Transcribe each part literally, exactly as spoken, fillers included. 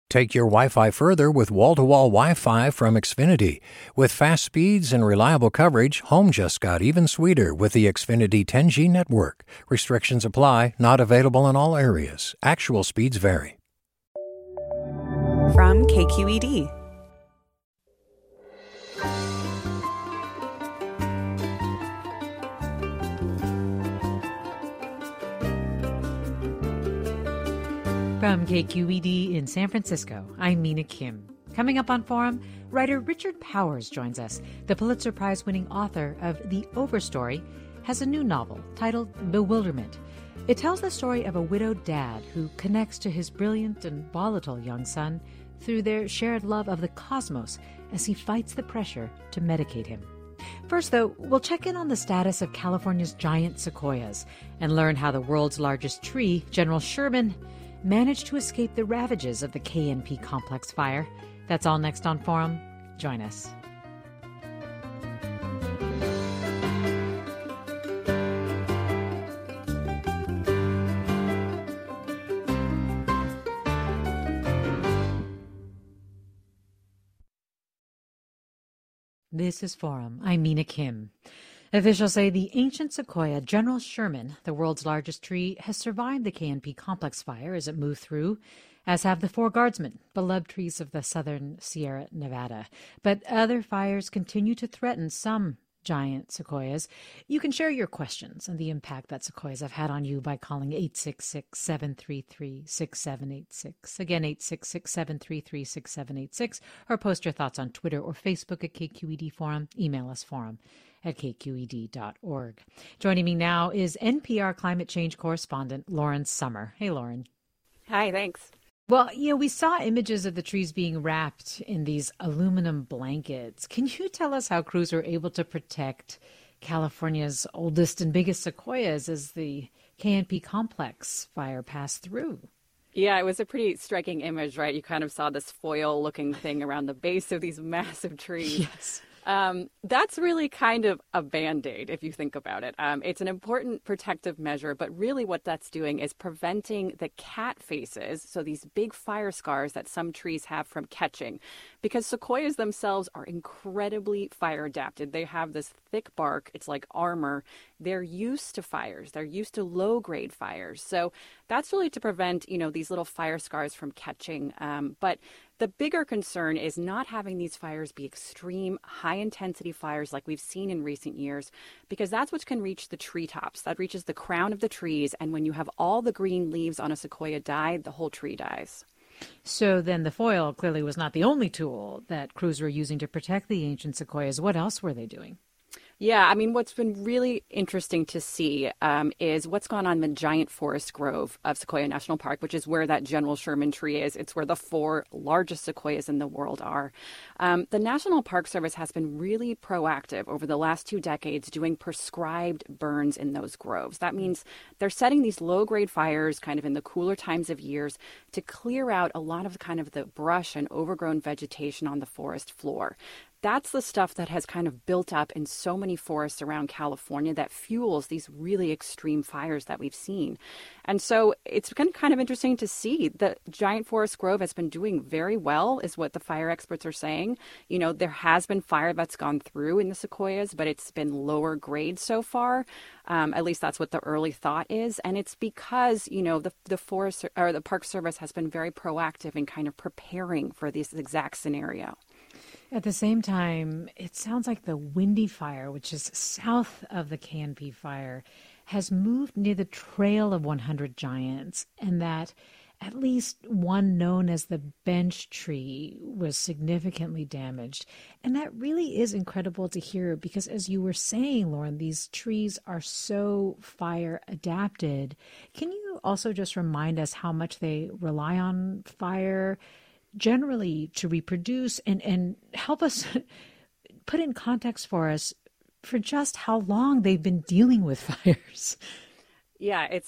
Take your Wi-Fi further with wall-to-wall Wi-Fi from Xfinity. With fast speeds and reliable coverage, home just got even sweeter with the Xfinity ten G network. Restrictions apply, not available in all areas. Actual speeds vary. From K Q E D. From K Q E D in San Francisco, I'm Mina Kim. Coming up on Forum, writer Richard Powers joins us. The Pulitzer Prize-winning author of The Overstory has a new novel titled Bewilderment. It tells the story of a widowed dad who connects to his brilliant and volatile young son through their shared love of the cosmos as he fights the pressure to medicate him. First, though, we'll check in on the status of California's giant sequoias and learn how the world's largest tree, General Sherman, managed to escape the ravages of the K N P complex fire. That's all next on Forum. Join us. This is Forum. I'm Mina Kim. Officials say the ancient sequoia General Sherman, the world's largest tree, has survived the K N P complex fire as it moved through, as have the four guardsmen, beloved trees of the southern Sierra Nevada. But other fires continue to threaten some giant sequoias. You can share your questions and the impact that sequoias have had on you by calling eight six six, seven three three, six seven eight six. Again, eight six six, seven three three, six seven eight six. Or post your thoughts on Twitter or Facebook at K Q E D Forum. Email us forum at k q e d dot org. Joining me now is N P R climate change correspondent Lauren Sommer. Hey, Lauren. Hi, thanks. Well, you know, we saw images of the trees being wrapped in these aluminum blankets. Can you tell us how crews were able to protect California's oldest and biggest sequoias as the K N P complex fire passed through? Yeah, it was a pretty striking image, right? You kind of saw this foil-looking thing around the base of these massive trees. Yes. Um, that's really kind of a Band-Aid, if you think about it. Um, it's an important protective measure, but really what that's doing is preventing the cat faces, so these big fire scars that some trees have, from catching. Because sequoias themselves are incredibly fire adapted. They have this thick bark. It's like armor. They're used to fires. They're used to low-grade fires. So that's really to prevent, you know, these little fire scars from catching. Um, but the bigger concern is not having these fires be extreme, high-intensity fires like we've seen in recent years, because that's what can reach the treetops. That reaches the crown of the trees, and when you have all the green leaves on a sequoia die, the whole tree dies. So then the foil clearly was not the only tool that crews were using to protect the ancient sequoias. What else were they doing? Yeah, I mean, what's been really interesting to see um, is what's gone on in the giant forest grove of Sequoia National Park, which is where that General Sherman tree is. It's where the four largest sequoias in the world are. Um, the National Park Service has been really proactive over the last two decades doing prescribed burns in those groves. That means they're setting these low-grade fires kind of in the cooler times of years to clear out a lot of kind of the brush and overgrown vegetation on the forest floor. That's the stuff that has kind of built up in so many forests around California that fuels these really extreme fires that we've seen. And so it's been kind of interesting to see the giant forest grove has been doing very well, is what the fire experts are saying. You know, there has been fire that's gone through in the sequoias, but it's been lower grade so far. Um, at least that's what the early thought is. And it's because, you know, the, the forest or the Park Service has been very proactive in kind of preparing for this exact scenario. At the same time, it sounds like the Windy Fire, which is south of the K N P fire, has moved near the Trail of one hundred Giants, and that at least one known as the bench tree was significantly damaged. And that really is incredible to hear because, as you were saying, Lauren, these trees are so fire adapted. Can you also just remind us how much they rely on fire generally to reproduce, and, and help us put in context for us for just how long they've been dealing with fires? Yeah, it's it's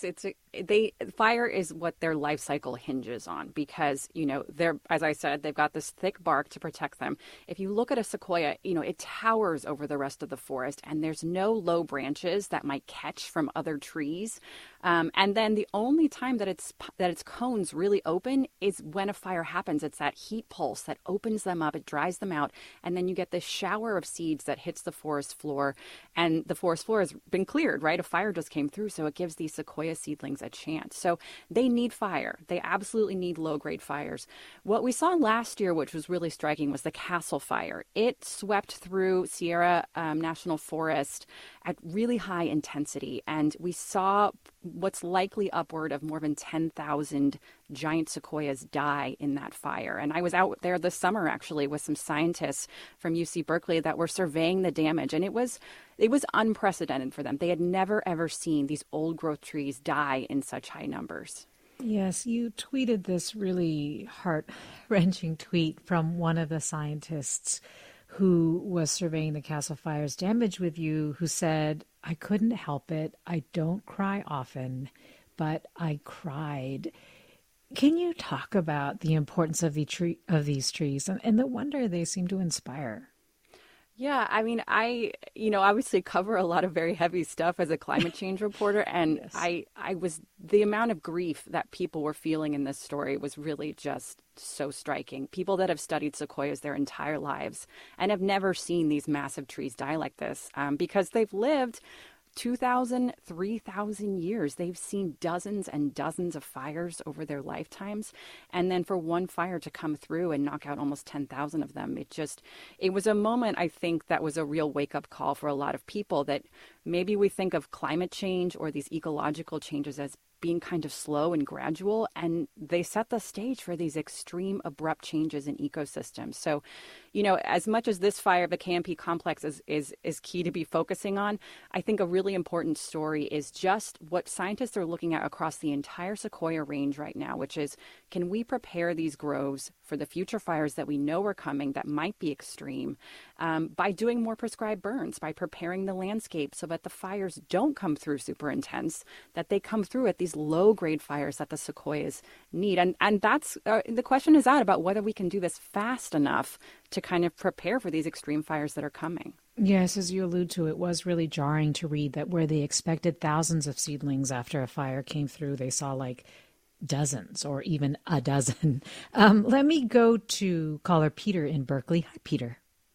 they fire is what their life cycle hinges on because, you know, they're, as I said, they've got this thick bark to protect them. If you look at a sequoia, you know, it towers over the rest of the forest and there's no low branches that might catch from other trees. Um, and then the only time that it's that its cones really open is when a fire happens. It's that heat pulse that opens them up, it dries them out, and then you get this shower of seeds that hits the forest floor. And the forest floor has been cleared, right? A fire just came through, so it gives these sequoia seedlings a chance. So they need fire. They absolutely need low-grade fires. What we saw last year, which was really striking, was the Castle Fire. It swept through Sierra um, National Forest at really high intensity, and we saw what's likely upward of more than ten thousand giant sequoias die in that fire. And I was out there this summer, actually, with some scientists from U C Berkeley that were surveying the damage, and it was it was unprecedented for them. They had never, ever seen these old-growth trees die in such high numbers. Yes, you tweeted this really heart-wrenching tweet from one of the scientists who was surveying the Castle Fire's damage with you, who said, "I couldn't help it. I don't cry often, but I cried." Can you talk about the importance of the tree of these trees and, and the wonder they seem to inspire? Yeah, I mean, I, you know, obviously cover a lot of very heavy stuff as a climate change reporter. And yes. I, I was, the amount of grief that people were feeling in this story was really just so striking. People that have studied sequoias their entire lives and have never seen these massive trees die like this um, because they've lived two thousand, three thousand years. They've seen dozens and dozens of fires over their lifetimes. And then for one fire to come through and knock out almost ten thousand of them, it just, it was a moment, I think, that was a real wake-up call for a lot of people that maybe we think of climate change or these ecological changes as being kind of slow and gradual, and they set the stage for these extreme, abrupt changes in ecosystems. So, you know, as much as this fire, the K M P complex is, is, is key to be focusing on, I think a really important story is just what scientists are looking at across the entire Sequoia range right now, which is, can we prepare these groves for the future fires that we know are coming that might be extreme um, by doing more prescribed burns, by preparing the landscape so that the fires don't come through super intense, that they come through at these low-grade fires that the sequoias need. And and that's uh, the question is out about whether we can do this fast enough to kind of prepare for these extreme fires that are coming. Yes, as you allude to, it was really jarring to read that where they expected thousands of seedlings after a fire came through, they saw like dozens or even a dozen. Um, let me go to caller Peter in Berkeley. Hi, Peter.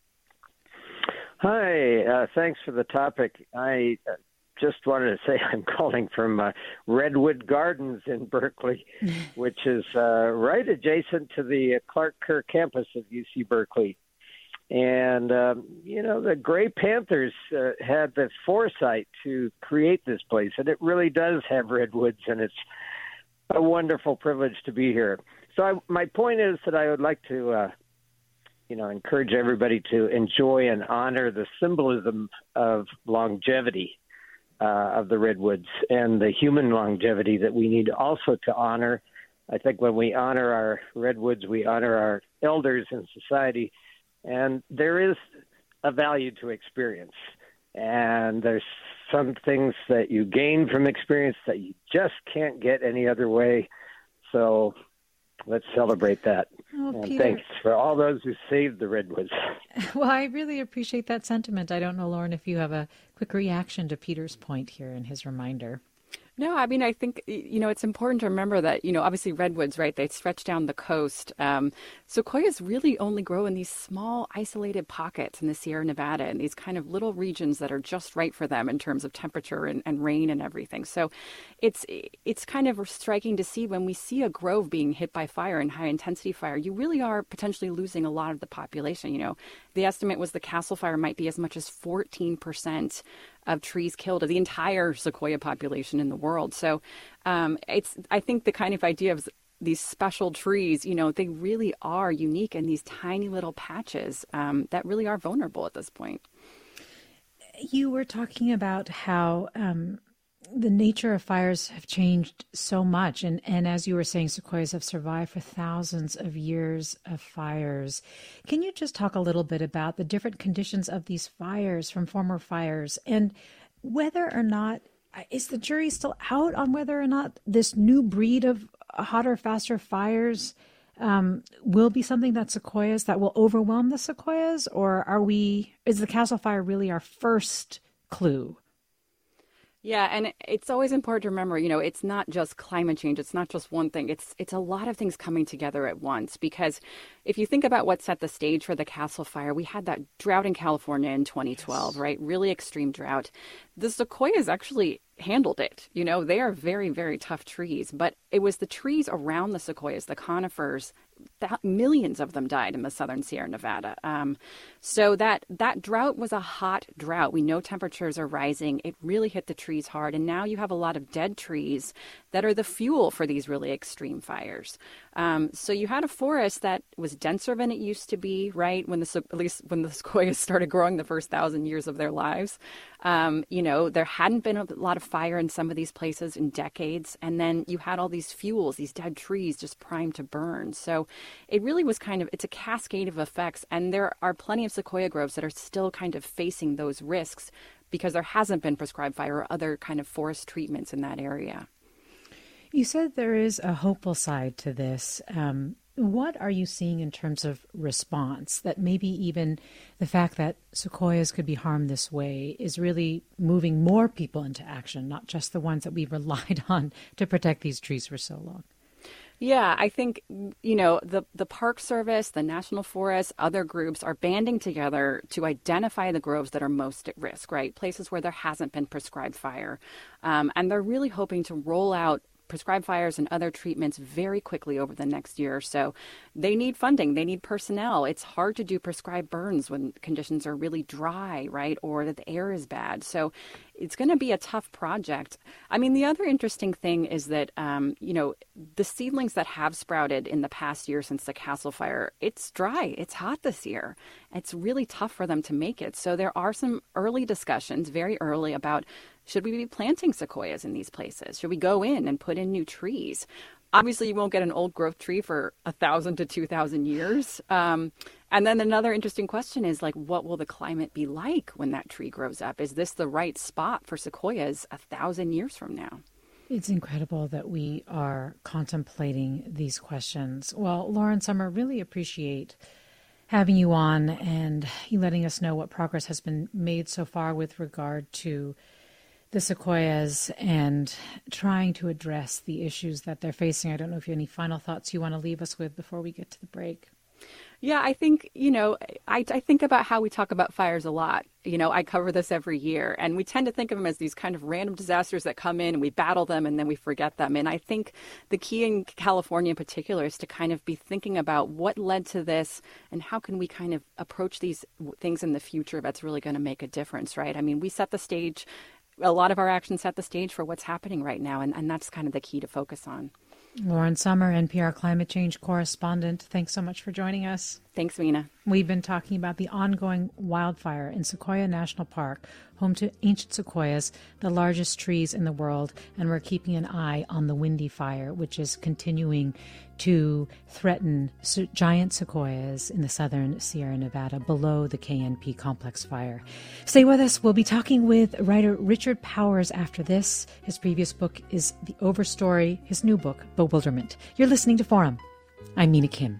Hi, uh, thanks for the topic. I uh, just wanted to say I'm calling from uh, Redwood Gardens in Berkeley, which is uh, right adjacent to the Clark Kerr campus of U C Berkeley. And, um, you know, the Gray Panthers uh, had the foresight to create this place, and it really does have redwoods, and it's a wonderful privilege to be here. So I, my point is that I would like to, uh, you know, encourage everybody to enjoy and honor the symbolism of longevity uh, of the redwoods and the human longevity that we need also to honor. I think when we honor our redwoods, we honor our elders in society, and there is a value to experience. And there's some things that you gain from experience that you just can't get any other way. So let's celebrate that. Oh, and Peter, thanks for all those who saved the redwoods. Well, I really appreciate that sentiment. I don't know, Lauren, if you have a quick reaction to Peter's point here and his reminder. No, I mean, I think, you know, it's important to remember that, you know, obviously redwoods, right, they stretch down the coast. Um, sequoias really only grow in these small, isolated pockets in the Sierra Nevada and these kind of little regions that are just right for them in terms of temperature and, and rain and everything. So it's it's kind of striking to see when we see a grove being hit by fire and high intensity fire, you really are potentially losing a lot of the population. You know, the estimate was the Castle Fire might be as much as fourteen percent of trees killed of the entire sequoia population in the world. So um, it's, I think the kind of idea of these special trees, you know, they really are unique in these tiny little patches um, that really are vulnerable at this point. You were talking about how um, the nature of fires have changed so much. And, and as you were saying, sequoias have survived for thousands of years of fires. Can you just talk a little bit about the different conditions of these fires from former fires and whether or not is the jury still out on whether or not this new breed of hotter, faster fires um, will be something that sequoias, that will overwhelm the sequoias? Or are we, is the Castle Fire really our first clue? Yeah, and it's always important to remember, you know, it's not just climate change. It's not just one thing. It's it's a lot of things coming together at once. Because if you think about what set the stage for the Castle Fire, we had that drought in California in twenty twelve, yes. right? Really extreme drought. The sequoias actually handled it. You know, they are very, very tough trees. But it was the trees around the sequoias, the conifers, that millions of them died in the southern Sierra Nevada. Um, so that that drought was a hot drought. We know temperatures are rising. It really hit the trees hard. And now you have a lot of dead trees that are the fuel for these really extreme fires. Um, so you had a forest that was denser than it used to be, right? When the at least when the sequoias started growing the first thousand years of their lives. Um, you know, there hadn't been a lot of fire in some of these places in decades. And then you had all these fuels, these dead trees just primed to burn. So it really was kind of, it's a cascade of effects. And there are plenty of sequoia groves that are still kind of facing those risks because there hasn't been prescribed fire or other kind of forest treatments in that area. You said there is a hopeful side to this. Um, what are you seeing in terms of response, that maybe even the fact that sequoias could be harmed this way is really moving more people into action, not just the ones that we've relied on to protect these trees for so long? Yeah, I think, you know, the, the Park Service, the National Forest, other groups are banding together to identify the groves that are most at risk, right? Places where there hasn't been prescribed fire. Um, and they're really hoping to roll out prescribed fires and other treatments very quickly over the next year or so. They need funding. They need personnel. It's hard to do prescribed burns when conditions are really dry, right? Or that the air is bad. So it's going to be a tough project. I mean, the other interesting thing is that, um, you know, the seedlings that have sprouted in the past year since the Castle Fire, it's dry. It's hot this year. It's really tough for them to make it. So there are some early discussions, very early, about should we be planting sequoias in these places? Should we go in and put in new trees? Obviously, you won't get an old growth tree for a thousand to two thousand years. Um, and then another interesting question is, like, what will the climate be like when that tree grows up? Is this the right spot for sequoias a thousand years from now? It's incredible that we are contemplating these questions. Well, Lauren Sommer, really appreciate having you on and you letting us know what progress has been made so far with regard to the sequoias and trying to address the issues that they're facing. I don't know if you have any final thoughts you want to leave us with before we get to the break. Yeah, I think, you know, I, I think about how we talk about fires a lot. You know, I cover this every year, and we tend to think of them as these kind of random disasters that come in and we battle them and then we forget them. And I think the key in California in particular is to kind of be thinking about what led to this and how can we kind of approach these things in the future that's really going to make a difference, right? I mean, we set the stage. A lot of our actions set the stage for what's happening right now, and, and that's kind of the key to focus on. Lauren Sommer, N P R climate change correspondent, thanks so much for joining us. Thanks, Mina. We've been talking about the ongoing wildfire in Sequoia National Park, home to ancient sequoias, the largest trees in the world, and we're keeping an eye on the Windy Fire, which is continuing to threaten giant sequoias in the southern Sierra Nevada below the K N P complex fire. Stay with us. We'll be talking with writer Richard Powers after this. His previous book is The Overstory, his new book, Bewilderment. You're listening to Forum. I'm Mina Kim.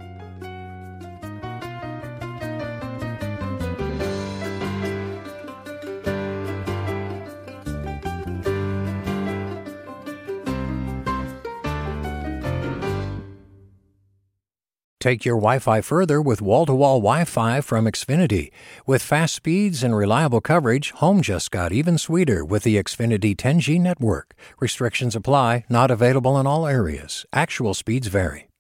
Take your Wi-Fi further with wall-to-wall Wi-Fi from Xfinity. With fast speeds and reliable coverage, home just got even sweeter with the Xfinity ten G network. Restrictions apply, not available in all areas. Actual speeds vary.